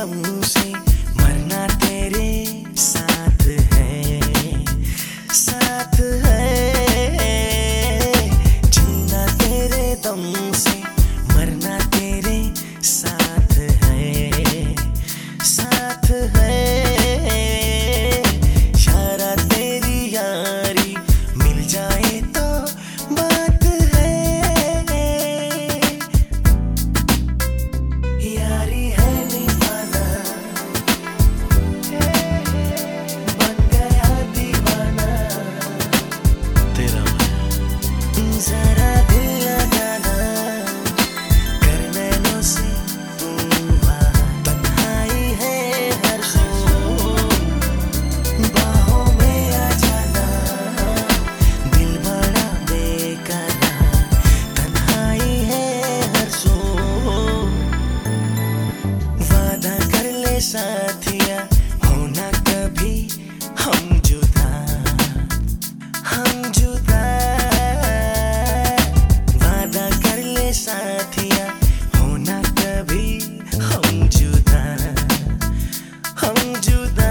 दम से मरना तेरे साथ है, साथ है। जीना तेरे दम से मरना तेरे साथ है, साथ है। यारा तेरी यारी मिल जाए तो बात है, यारी है निभाना, बन गया दीवाना तेरा मैं। जरा दिल लगाना कर नैनों से तू बात, तन्हाई है हर सू, बाहों में आ जाना दिल बड़ा बेकरार, तन्हाई है हर सू। वादा कर ले साथिया होना कभी हम जुदा, हम जुदा। वादा कर ले साथिया होना कभी हम जुदा, हम जुदा।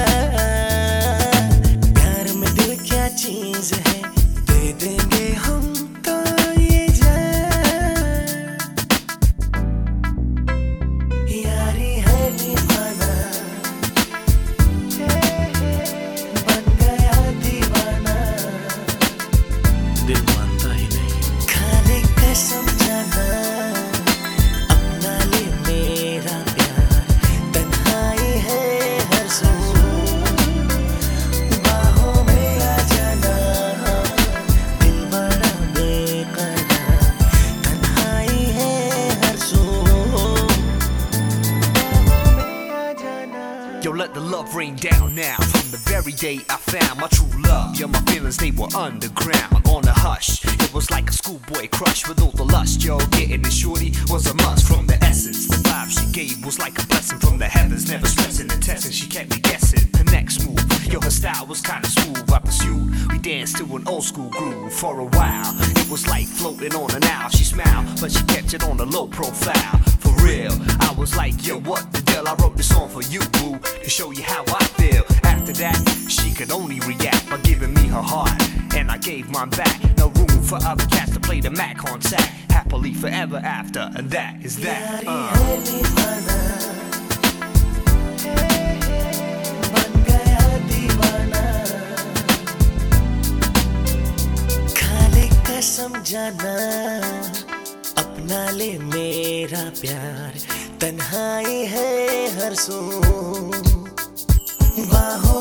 प्यार में दिल क्या चीज है दे देंगे हम तो ये जान, यारी है निभाना, बन गया दीवाना दिल मानता ही नहीं। खाने कसम जाना अपना ले मेरा प्यार, तन्हाई है हर सू, बाहों में आ जाना दिल बड़ा बेकरार, तन्हाई है हर सू, बाहों में आ जाना। Yo, let the love rain down now. From the very day I found my true love, yeah, my feelings, they were underground. On a hush, it was like a schoolboy crush with all the lust. Yo, getting it shorty was a must from the essence. The vibe she gave was like a blessing from the heavens. Never stressing and testing, she kept me guessing. Her next move, yo, her style was kinda smooth. I pursued, we danced to an old school groove for a while. It was like floating on an owl. She smiled, but she kept it on a low profile. For real, I was like, yo, what the deal? I wrote this song for you, boo, to show you how I feel. After that, she could only react by giving me her heart, and I gave mine back. No room for other cats to play the Mac on sack. Happily forever after, and that is that. यारी है निभाना, बन गया दीवाना। खा ले कसम जाना अपना ले मेरा प्यार, तन्हाई है हर सू, बाहों